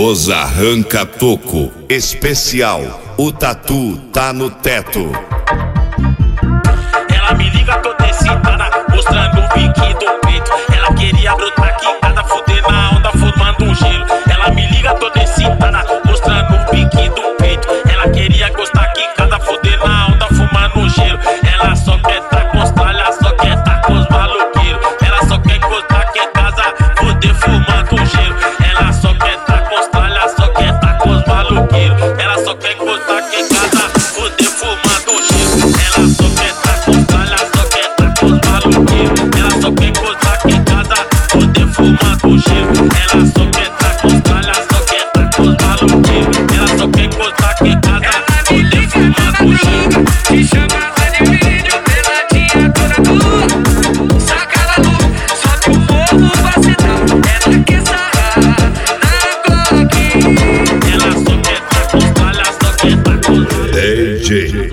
Os Arranca-Toco especial, o tatu tá no teto. Ela me liga toda excitada, mostrando o biquinho do peito. Ela queria brotar quicada, fuder na onda, formando um gelo. Ela me liga toda excitada, mostrando o biquinho do peito. Ela queria gostar quicada, fuder na onda, fumando um gelo. Ela só quer tá com os tralhas, só quer tá com os maloqueiros. Ela só quer gostar que é casa, fuder fumando um gelo. Ela só quer tá com os tralhas, só quer tá com os maloqueiros. Ela só quer gostar que é casa, fuder fumando um gelo. Ela só quer tá com os tralhas, só quer tá com os maloqueiros. Ela só quer gostar que é casa, fuder fumando um gelo. Ela só quer tá com os tralhas, só quer tá com os maloqueiros. Ela só quer gostar que é casa, fuder fumando um gelo. Te chamava de vídeo pela tia toda tua. Saca na luz, sobe o morro vacilão. Ela quer sarrar na Glock. Ela só quer tá com os tralhas, só quer tá com os DJ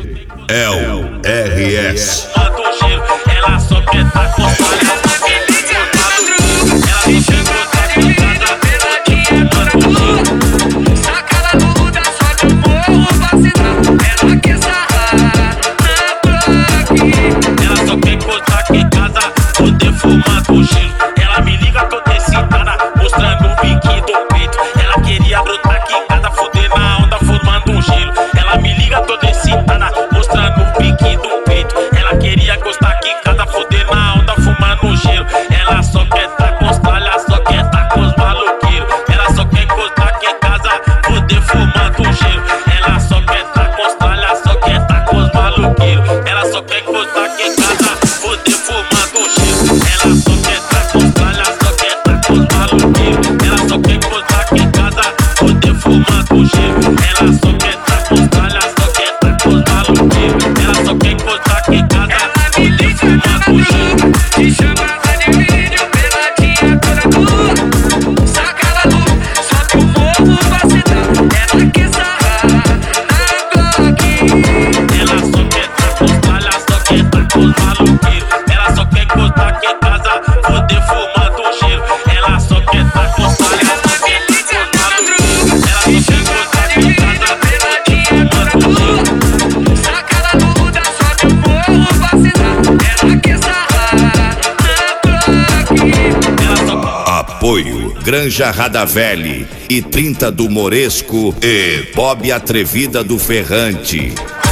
LRS. fumando um gelo. Ela só quer tá com os tralhas, só quer tá com os maloqueiros. Ela só quer gostar que é casa, Pela tia toda tua. Saca na luz, sobe o morro vacilão. Ela quer sarrar na Glock. ela só quer gostar que é casa, poder fumar do gelo. Ela me liga toda excitada, mostrando o biquinho do peito. Ela queria brotar quicada, fuder na onda, formando um gelo. Ela me liga toda excitada, mostrando o biquinho do peito. Ela queria gostar quicada, fuder na onda, fumando um gelo. Ela só quer tá com os tralhas, só quer tá com os maloqueiros. Ela só quer gostar que é casa, poder fumando um gelo. Ela só quer tá com os tralhas, só quer tá com os maloqueiros. Ela só quer gostar que é casa, poder fumando um gelo. Ela só quer tá com os tralhas, só quer tá com os maloqueiros. Ela só quer gostar que é casa, poder fumando um gelo. Ela só quer tá com os tralhas, só quer tá com os maloqueiros. Ela só quer gostar que é casa, poder fumando um gelo. Te chamava de vídeo pela tia toda tua. Saca na luz, sobe o morro vacilão. Ela quer sarrar na Glock. Ela só quer tá com os tralhas, só quer tá com os maloqueiros. Ela só quer gostar que é casa, poder fumando um gelo. Ela só quer tá com os tralhas, só quer tá com os maloqueiros. Ela só quer gostar que é casa, poder fumando um gelo. Saca na luz, sobe o morro vacilão. Ela quer sarrar na Glock. Ela só Apoio Granja Radavelli e 30 do Moresco e Bob Atrevida do Ferrante.